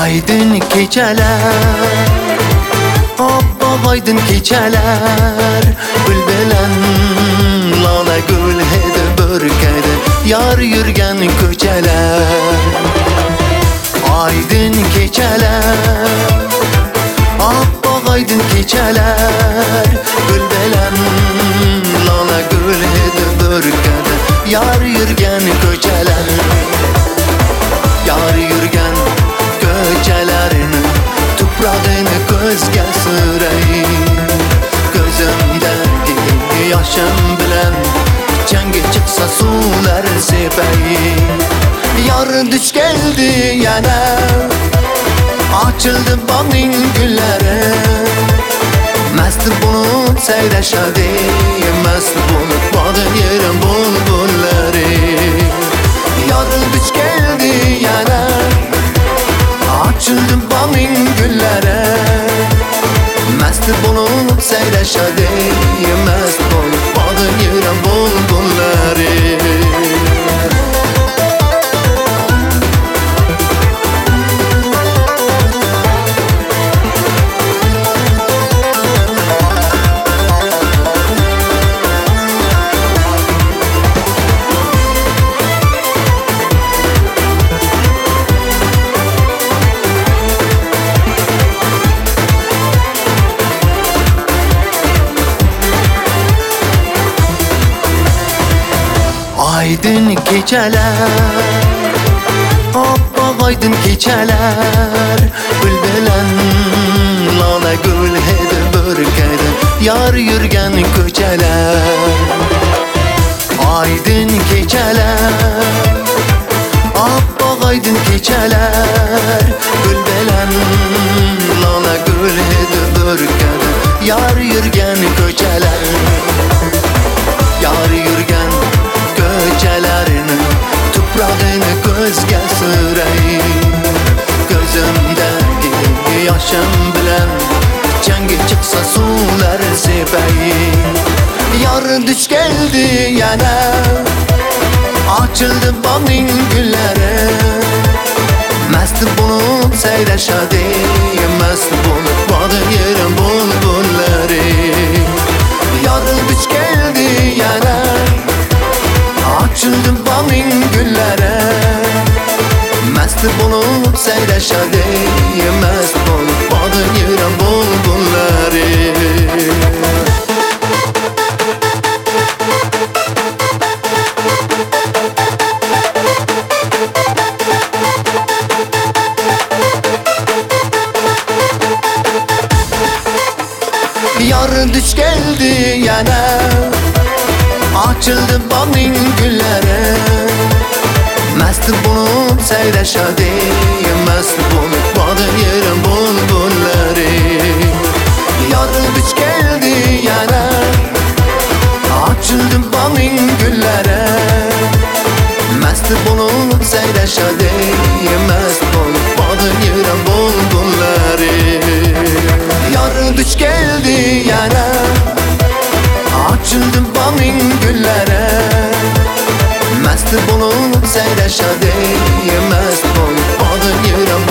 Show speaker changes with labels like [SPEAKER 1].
[SPEAKER 1] Aydın kechalar, oppoq aydın kechalar, gul bilan lola gul hidi burkadi yor yurgan ko'chalar. Aydın kechalar, oppoq aydın kechalar, gul bilan lola gul hidi burkadi yor yurgan ko'chalar. Yor yurgan ko'chalarini tuprog'ini ko'zga suray, ko'zimdagi yoshim bilan jangga chiqsa suvlar sepay. Yor duch keldi yana, ochildi bog'ning gullari, mast bo'lib sayrashadi, mast bo'lib bog'da yerim bulbullari. Yor duch keldi yana, ochildi bog'ning gullari, mast bo'lib sayrashadi, mast bo'lib bog'da yerim bulbullari. Aydın kechalar, oppoq aydın kechalar, gul bilan lola gul hidi burkadi yor yurgan ko'chalar. Aydın kechalar, oppoq aydın kechalar, gul bilan lola gul hidi burkadi yor yurgan ko'chalar. Yor yurgan ko'chalarini tuprog'ini ko'zga suray, ko'zimdagi yoshim bilan jangga chiqsa suvlar sepay. Yor duch keldi yana, ochildi bog'ning gullari, mast bo'lib sayrashadi, mast bo'lib bog'da yerim bulbullari. Yor duch keldi yana, ochildi bog'ning gullari, mast bo'lib sayrashadi, mast bo'lib bog'da yerim bulbullari. Yor duch keldi yana, ochildi bog'ning gullari, mast bo'lib sayrashadi, mast bo'lib bog'da yerim bulbullari. Yor duch keldi yana, ochildi bog'ning gullari, mast bo'lib sayrashadi, mast bo'lib bog'da yerim bulbullari. Yor duch keldi yana, ochildi bog'ning gullari, mast bo'lib sayrashadi, mast bo'lib bog'da yerim